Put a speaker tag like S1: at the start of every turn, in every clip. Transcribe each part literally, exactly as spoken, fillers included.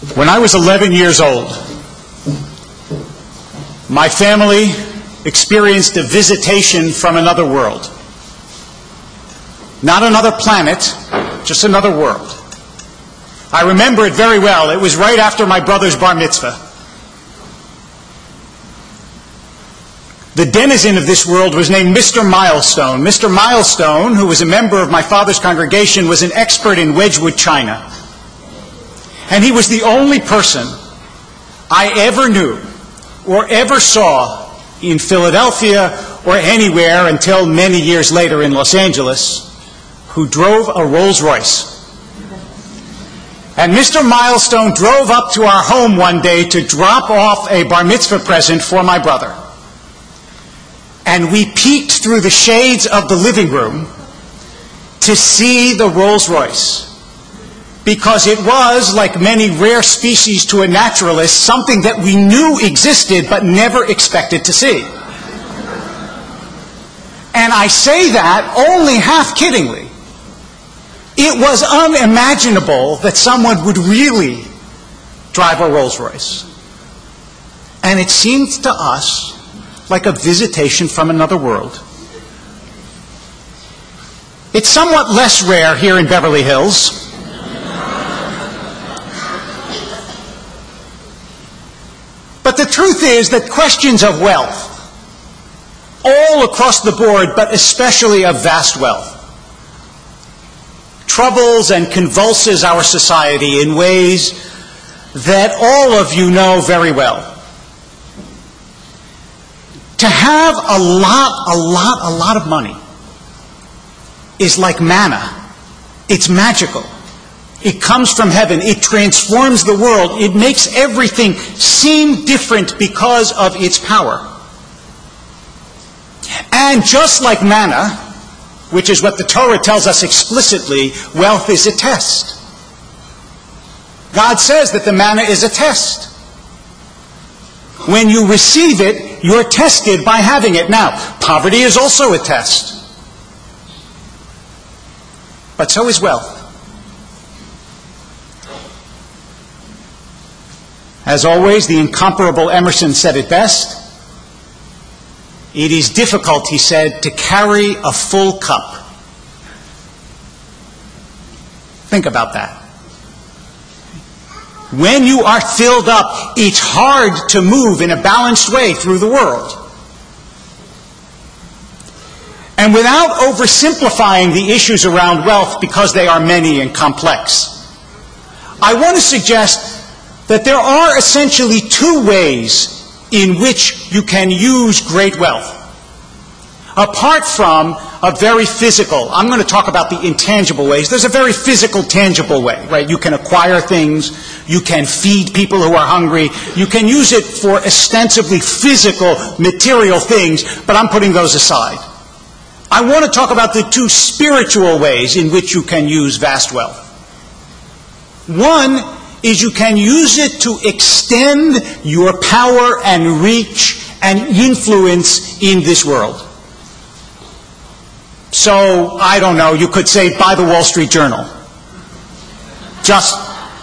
S1: When I was eleven years old, my family experienced a visitation from another world. Not another planet, just another world. I remember it very well. It was right after my brother's bar mitzvah. The denizen of this world was named Mister Milestone. Mister Milestone, who was a member of my father's congregation, was an expert in Wedgwood china. And he was the only person I ever knew or ever saw in Philadelphia or anywhere until many years later in Los Angeles who drove a Rolls-Royce. And Mister Milestone drove up to our home one day to drop off a bar mitzvah present for my brother. And we peeked through the shades of the living room to see the Rolls-Royce, because it was, like many rare species to a naturalist, something that we knew existed but never expected to see. And I say that only half-kiddingly. It was unimaginable that someone would really drive a Rolls-Royce. And it seemed to us like a visitation from another world. It's somewhat less rare here in Beverly Hills. But the truth is that questions of wealth, all across the board, but especially of vast wealth, troubles and convulses our society in ways that all of you know very well. To have a lot, a lot, a lot of money is like manna. It's magical. It comes from heaven. It transforms the world. It makes everything seem different because of its power. And just like manna, which is what the Torah tells us explicitly, wealth is a test. God says that the manna is a test. When you receive it, you're tested by having it. Now, poverty is also a test. But so is wealth. As always, the incomparable Emerson said it best. It is difficult, he said, to carry a full cup. Think about that. When you are filled up, it's hard to move in a balanced way through the world. And without oversimplifying the issues around wealth, because they are many and complex, I want to suggest that there are essentially two ways in which you can use great wealth. Apart from a very physical, I'm going to talk about the intangible ways. There's a very physical, tangible way, right? You can acquire things. You can feed people who are hungry. You can use it for ostensibly physical, material things, but I'm putting those aside. I want to talk about the two spiritual ways in which you can use vast wealth. One is you can use it to extend your power and reach and influence in this world. So, I don't know, you could say, buy the Wall Street Journal. Just.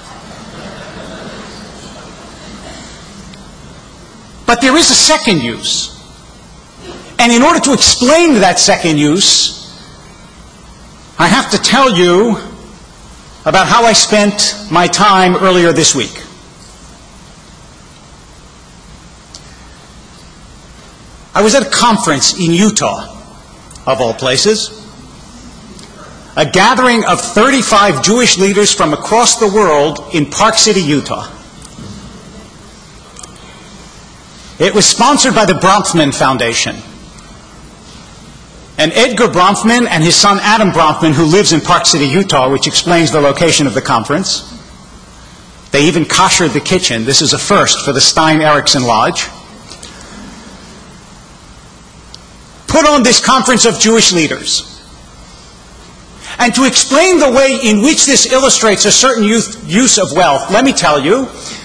S1: But there is a second use. And in order to explain that second use, I have to tell you about how I spent my time earlier this week. I was at a conference in Utah, of all places, a gathering of thirty-five Jewish leaders from across the world in Park City, Utah. It was sponsored by the Bronfman Foundation. And Edgar Bronfman and his son Adam Bronfman, who lives in Park City, Utah, which explains the location of the conference. They even koshered the kitchen. This is a first for the Stein Erikson Lodge. Put on this conference of Jewish leaders. And to explain the way in which this illustrates a certain use of wealth, let me tell you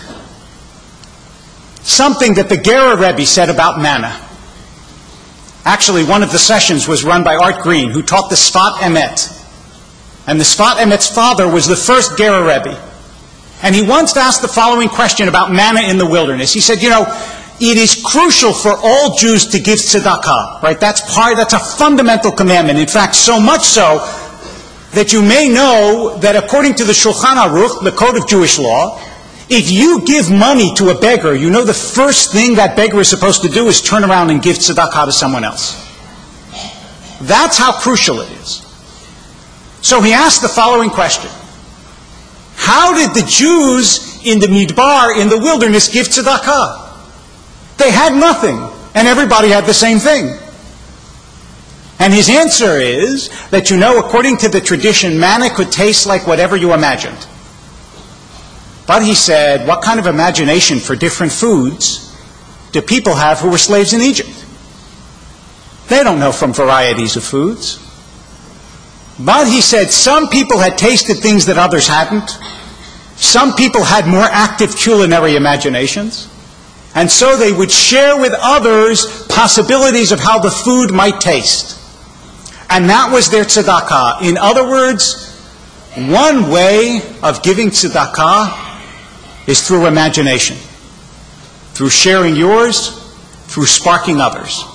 S1: something that the Gera Rebbe said about manna. Actually, one of the sessions was run by Art Green, who taught the Sfat Emet. And the Sfat Emet's father was the first Gera Rebbe. And he once asked the following question about manna in the wilderness. He said, you know, it is crucial for all Jews to give tzedakah, right? That's part, that's a fundamental commandment. In fact, so much so that you may know that according to the Shulchan Aruch, the code of Jewish law, if you give money to a beggar, you know the first thing that beggar is supposed to do is turn around and give tzedakah to someone else. That's how crucial it is. So he asked the following question. How did the Jews in the Midbar, in the wilderness, give tzedakah? They had nothing, and everybody had the same thing. And his answer is that, you know, according to the tradition, manna could taste like whatever you imagined. But he said, what kind of imagination for different foods do people have who were slaves in Egypt? They don't know from varieties of foods. But he said, some people had tasted things that others hadn't. Some people had more active culinary imaginations. And so they would share with others possibilities of how the food might taste. And that was their tzedakah. In other words, one way of giving tzedakah is through imagination, through sharing yours, through sparking others.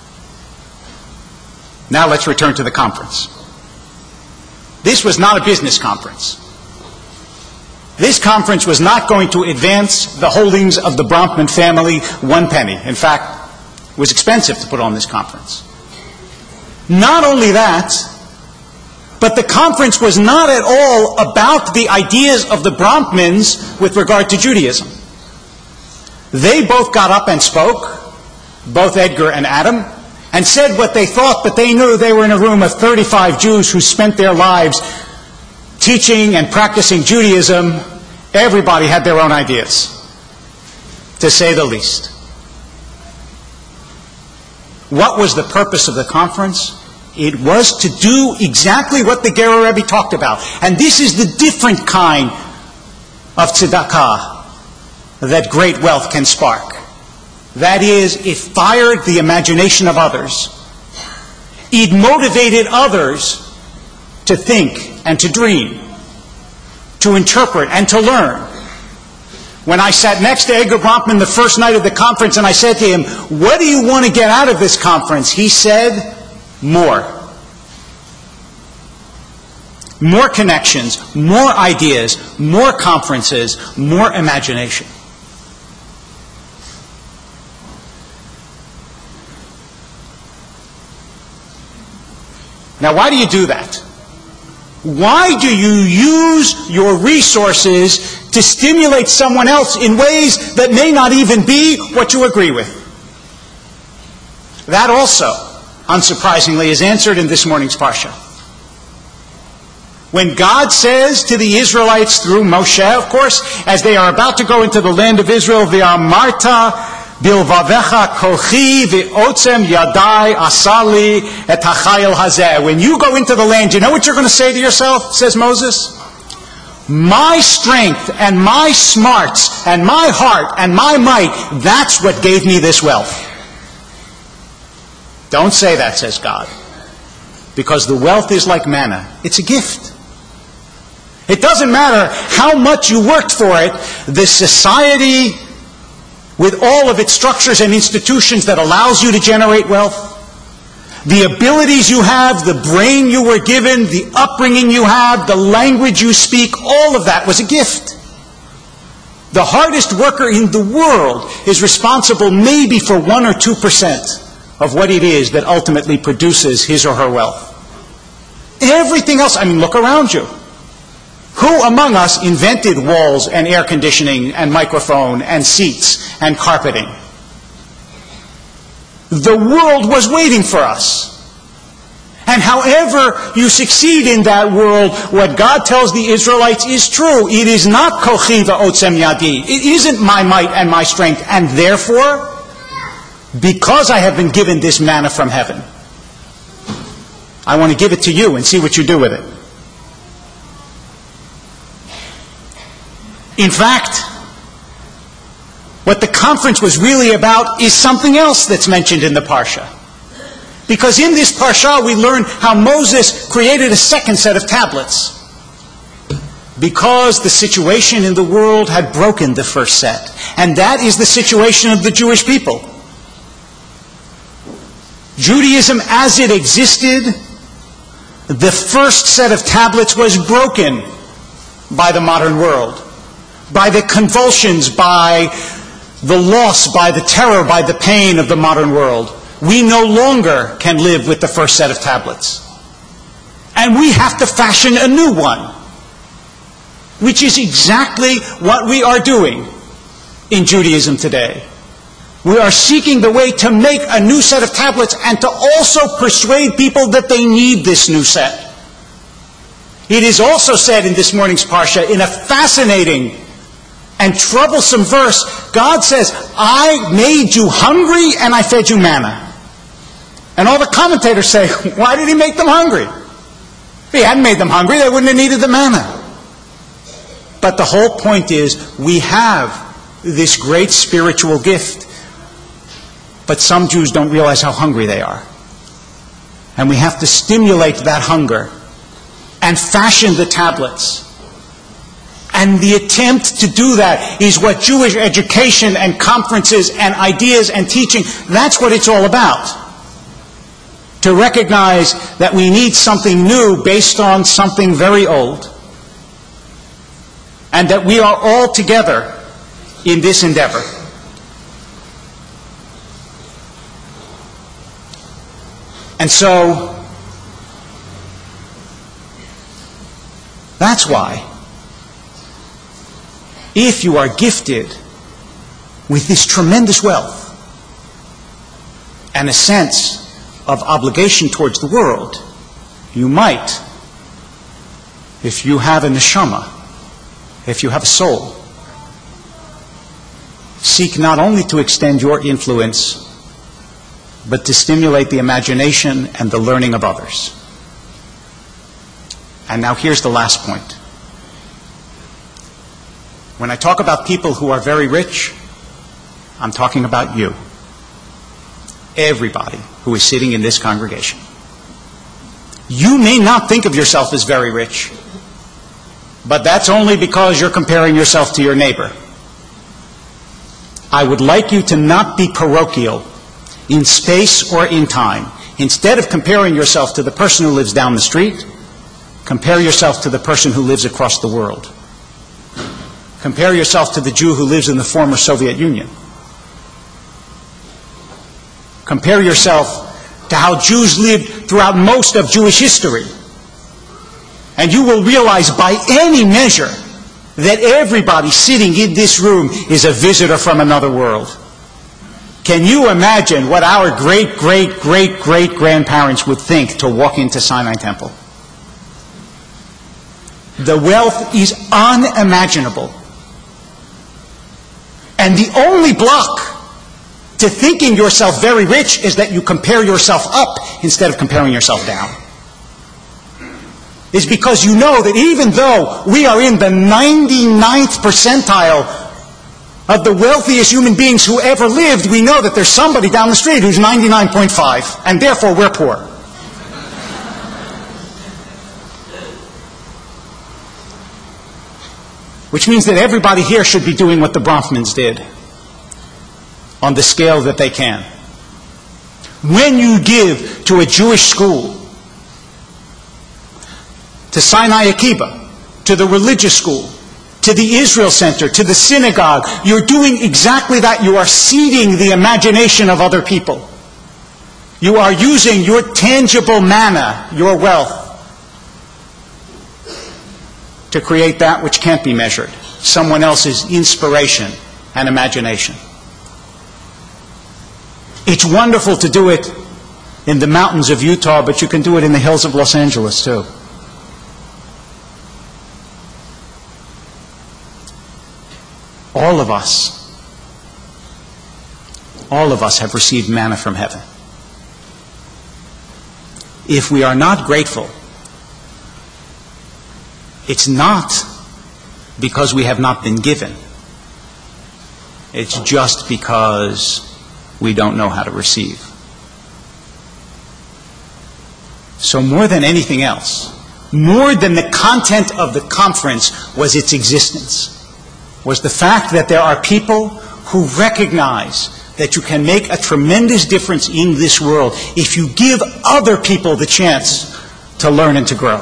S1: Now let's return to the conference. This was not a business conference. This conference was not going to advance the holdings of the Bronfman family one penny. In fact, it was expensive to put on this conference. Not only that, but the conference was not at all about the ideas of the Bronfmans with regard to Judaism. They both got up and spoke, both Edgar and Adam, and said what they thought, but they knew they were in a room of thirty-five Jews who spent their lives teaching and practicing Judaism. Everybody had their own ideas, to say the least. What was the purpose of the conference? It was to do exactly what the Gerer Rebbe talked about. And this is the different kind of tzedakah that great wealth can spark. That is, it fired the imagination of others. It motivated others to think and to dream, to interpret and to learn. When I sat next to Edgar Bronfman the first night of the conference and I said to him, what do you want to get out of this conference? He said, more. More connections, more ideas, more conferences, more imagination. Now, why do you do that? Why do you use your resources to stimulate someone else in ways that may not even be what you agree with? That also, unsurprisingly, is answered in this morning's Parsha. When God says to the Israelites through Moshe, of course, as they are about to go into the land of Israel, V'amarta bilvavecha kochi v'otzem yadai asali et hachayil hazeh. When you go into the land, you know what you're going to say to yourself, says Moses? My strength and my smarts and my heart and my might, that's what gave me this wealth. Don't say that, says God. Because the wealth is like manna. It's a gift. It doesn't matter how much you worked for it. The society, with all of its structures and institutions that allows you to generate wealth, the abilities you have, the brain you were given, the upbringing you have, the language you speak, all of that was a gift. The hardest worker in the world is responsible maybe for one or two percent of what it is that ultimately produces his or her wealth. Everything else, I mean, look around you. Who among us invented walls and air conditioning and microphone and seats and carpeting? The world was waiting for us. And however you succeed in that world, what God tells the Israelites is true. It is not kochi v'otzem yadi. It isn't my might and my strength. And therefore, because I have been given this manna from heaven, I want to give it to you and see what you do with it. In fact, what the conference was really about is something else that's mentioned in the Parsha. Because in this Parsha we learn how Moses created a second set of tablets. because the situation in the world had broken the first set. And that is the situation of the Jewish people. Judaism as it existed, the first set of tablets was broken by the modern world, by the convulsions, by the loss, by the terror, by the pain of the modern world. We no longer can live with the first set of tablets. And we have to fashion a new one, which is exactly what we are doing in Judaism today. We are seeking the way to make a new set of tablets and to also persuade people that they need this new set. It is also said in this morning's Parsha, in a fascinating and troublesome verse, God says, I made you hungry and I fed you manna. And all the commentators say, why did he make them hungry? If he hadn't made them hungry, they wouldn't have needed the manna. But the whole point is, we have this great spiritual gift, but some Jews don't realize how hungry they are. And we have to stimulate that hunger and fashion the tablets. And the attempt to do that is what Jewish education and conferences and ideas and teaching, that's what it's all about. To recognize that we need something new based on something very old. And that we are all together in this endeavor. And so, that's why, if you are gifted with this tremendous wealth and a sense of obligation towards the world, you might, if you have a neshama, if you have a soul, seek not only to extend your influence, but to stimulate the imagination and the learning of others. And now here's the last point. When I talk about people who are very rich, I'm talking about you. Everybody who is sitting in this congregation. You may not think of yourself as very rich, but that's only because you're comparing yourself to your neighbor. I would like you to not be parochial in space or in time. Instead of comparing yourself to the person who lives down the street, compare yourself to the person who lives across the world. Compare yourself to the Jew who lives in the former Soviet Union. Compare yourself to how Jews lived throughout most of Jewish history. And you will realize by any measure that everybody sitting in this room is a visitor from another world. Can you imagine what our great, great, great, great grandparents would think to walk into Sinai Temple? The wealth is unimaginable. And the only block to thinking yourself very rich is that you compare yourself up instead of comparing yourself down. Is because you know that even though we are in the ninety-ninth percentile of the wealthiest human beings who ever lived, we know that there's somebody down the street who's ninety-nine point five, and therefore we're poor. Which means that everybody here should be doing what the Bronfmans did on the scale that they can. When you give to a Jewish school, to Sinai Akiba, to the religious school, to the Israel Center, to the synagogue, you're doing exactly that. You are seeding the imagination of other people. You are using your tangible manna, your wealth, to create that which can't be measured, someone else's inspiration and imagination. It's wonderful to do it in the mountains of Utah, but you can do it in the hills of Los Angeles too. All of us, all of us have received manna from heaven. If we are not grateful, it's not because we have not been given. It's just because we don't know how to receive. So more than anything else, more than the content of the conference, was its existence, was the fact that there are people who recognize that you can make a tremendous difference in this world if you give other people the chance to learn and to grow.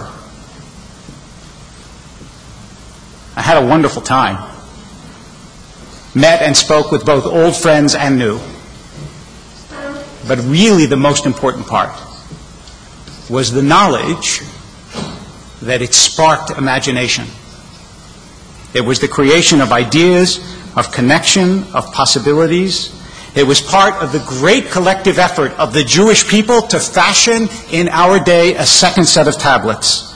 S1: I had a wonderful time. Met and spoke with both old friends and new. But really the most important part was the knowledge that it sparked imagination. It was the creation of ideas, of connection, of possibilities. It was part of the great collective effort of the Jewish people to fashion in our day a second set of tablets.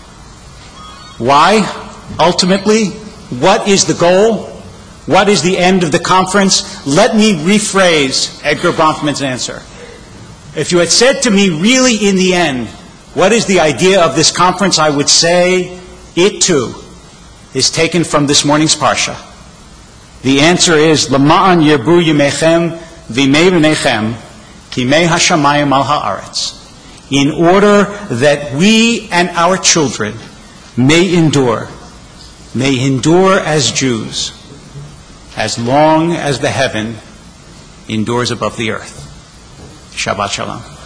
S1: Why? Ultimately, what is the goal? What is the end of the conference? Let me rephrase Edgar Bronfman's answer. If you had said to me, really in the end, what is the idea of this conference, I would say, it too is taken from this morning's Parsha. The answer is, Lama'an yirbu yimechem v'imei b'nechem kimei hashamayim al ha'aretz. In order that we and our children may endure, may endure as Jews, as long as the heaven endures above the earth. Shabbat Shalom.